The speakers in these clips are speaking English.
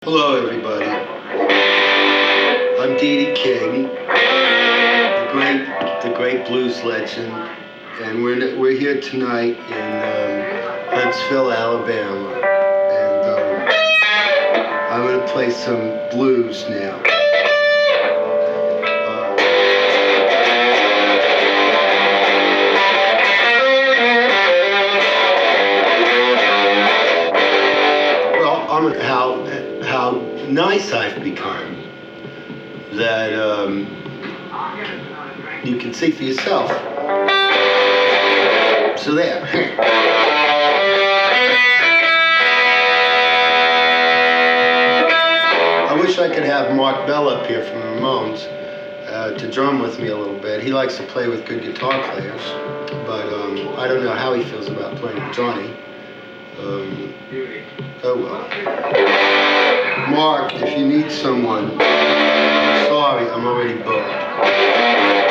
Hello, everybody. I'm Dee Dee King, the great blues legend, and we're here tonight in Huntsville, Alabama, and I'm going to play some blues now. How nice I've become that you can see for yourself. So there. I wish I could have Mark Bell up here from the Ramones to drum with me a little bit. He likes to play with good guitar players, but I don't know how he feels about playing with Johnny. Oh well. Mark, if you need someone, I'm sorry, I'm already booked.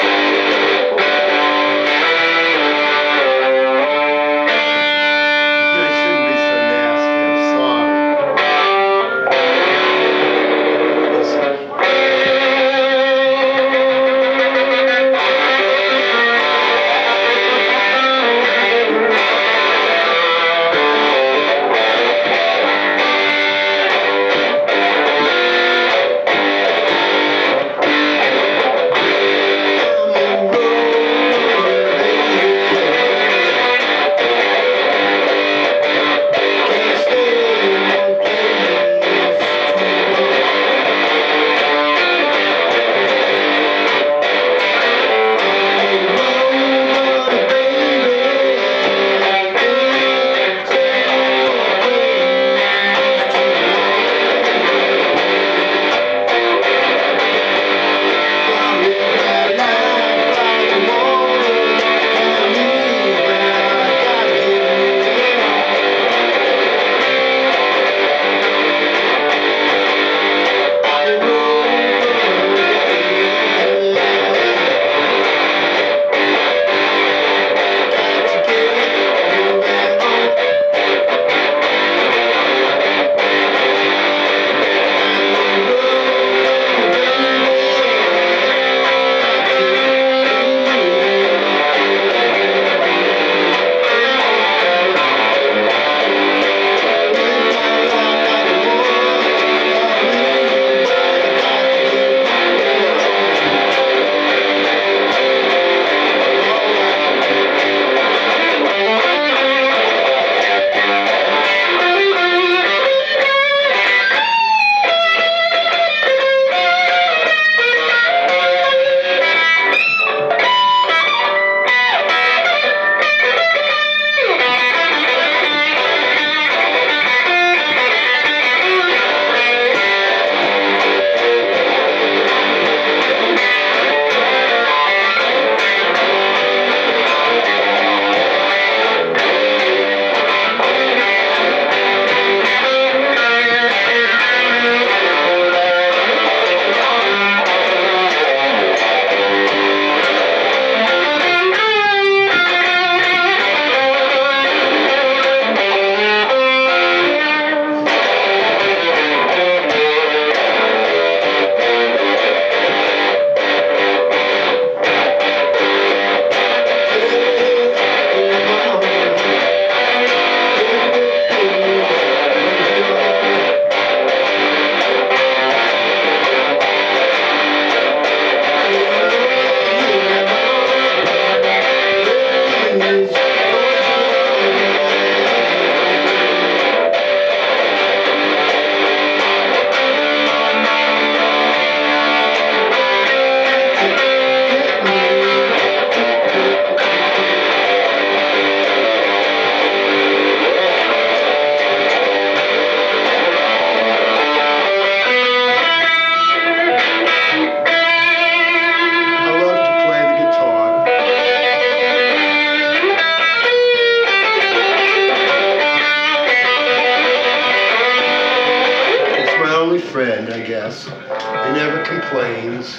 Friend, I guess. He never complains.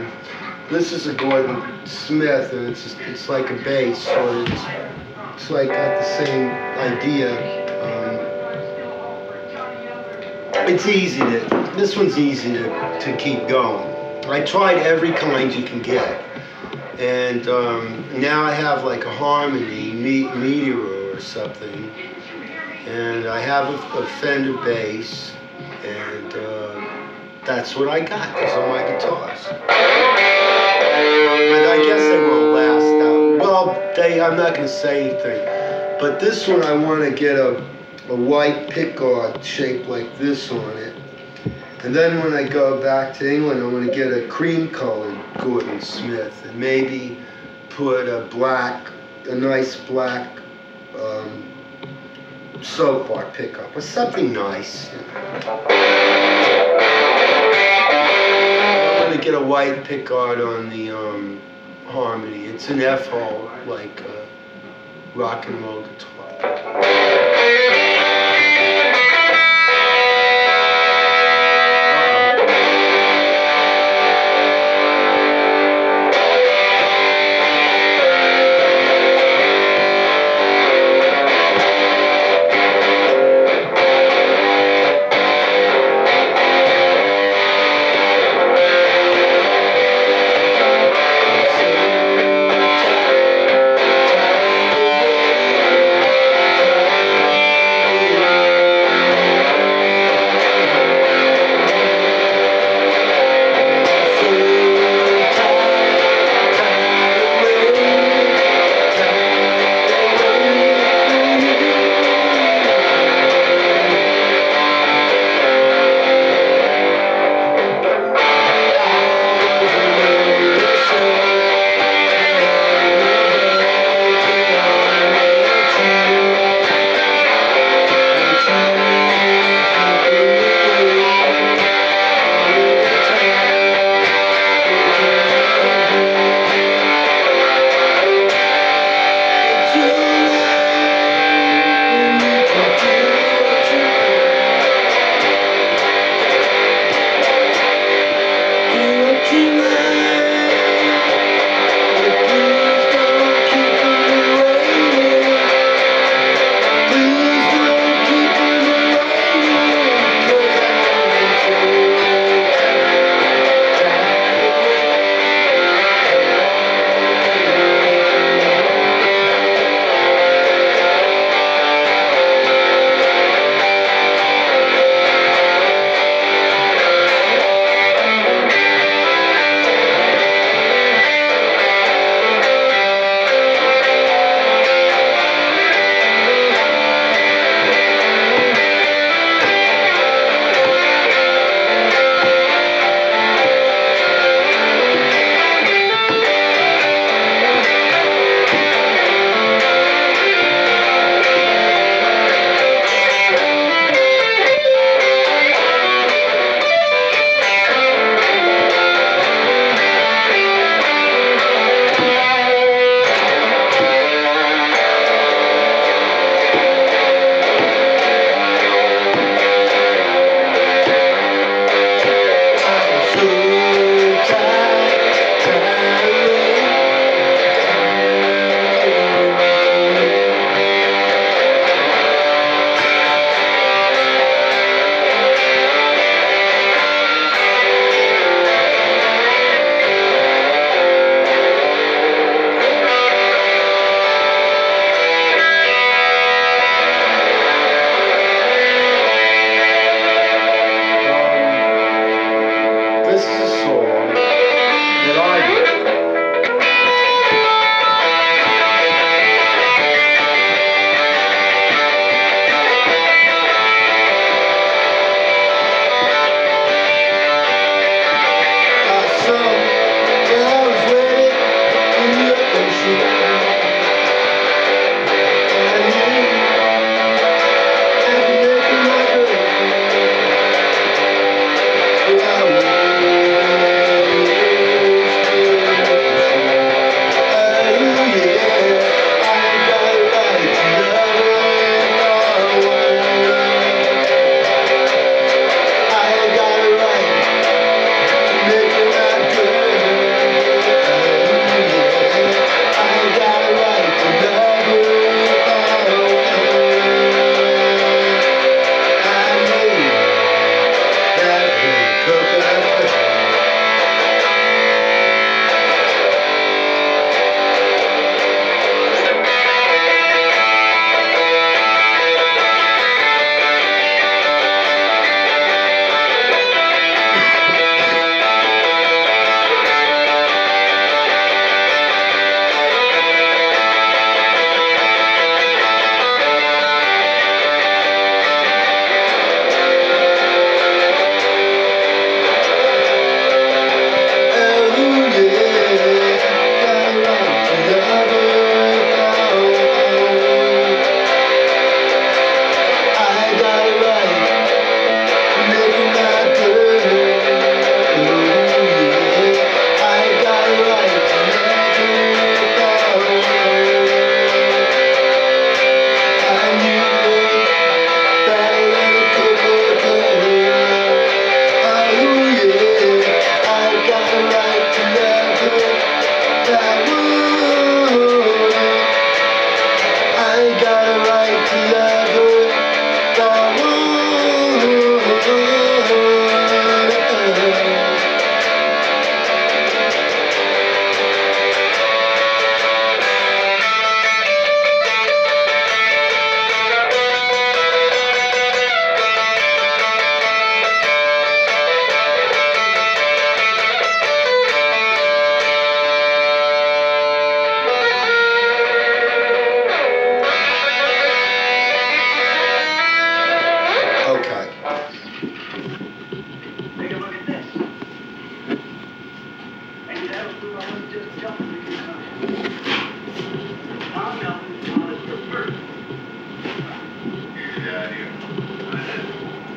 This is a Gordon Smith, and it's like a bass, or it's like got the same idea. It's easy to, this one's easy to keep going. I tried every kind you can get. And now I have like a Harmony Meteor or something. And I have a Fender bass. And that's what I got. Those are my guitars. But I guess they won't last out. Well, I'm not going to say anything. But this one I want to get a white pickguard shaped like this on it. And then when I go back to England, I'm going to get a cream-colored Gordon Smith and maybe put a nice black soap bar pickup or something nice. I'm going to get a white pickguard on the Harmony. It's an F-hole, like a rock and roll guitar.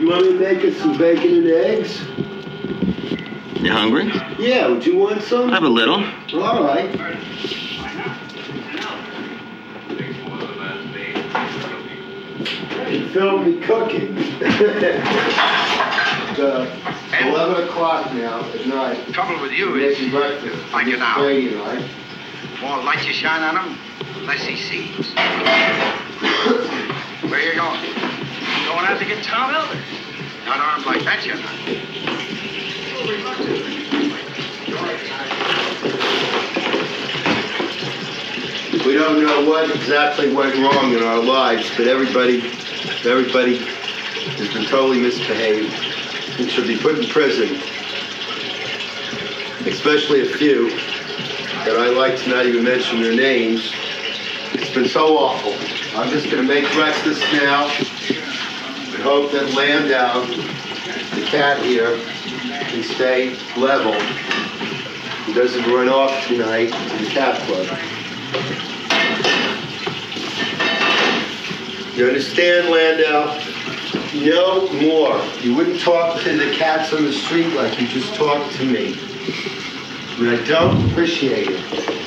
You want me to make us some bacon and eggs? You hungry? Yeah, would you want some? Have a little. All right. You film me cooking. It's 11 o'clock now at night. The trouble with you is, Making breakfast. like you now. Brady, right? More light you shine on him, less he sees. Where you going? Going out to get Tom Elder. Not armed like that, you're not. We don't know what exactly went wrong in our lives, but everybody has been totally misbehaved and should be put in prison. Especially a few that I like to not even mention their names. It's been so awful. I'm just going to make breakfast now and hope that Landau, the cat here, can stay level. He doesn't run off tonight to the cat club. You understand, Landau? No more. You wouldn't talk to the cats on the street like you just talked to me. And I don't appreciate it.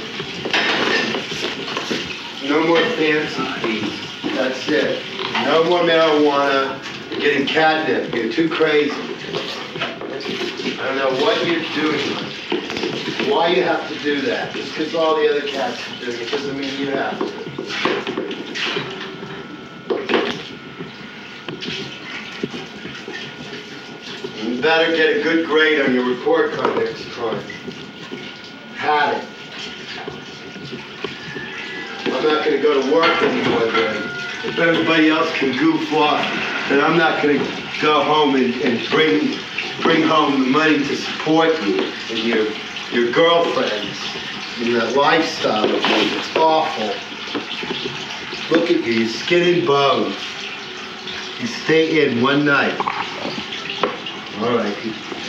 No more fancy fees. That's it. No more marijuana. You're getting catnip. You're too crazy. I don't know what you're doing. Why you have to do that. Just because all the other cats are doing it doesn't mean you have to. You better get a good grade on your report card next time. Had it. I'm not going to go to work anymore then. If everybody else can goof off, then I'm not going to go home and bring home the money to support you and your girlfriends and that lifestyle of yours. It's awful. Look at you, you're skin and bone. You stay in one night. All right.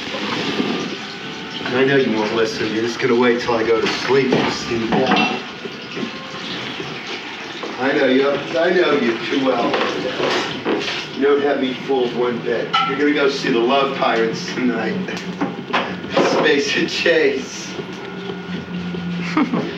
I know you won't listen. You're just going to wait till I go to sleep and sleep out. I know you too well. You don't have me fooled one bit. You're going to go see the Love Pirates tonight. Space and Chase.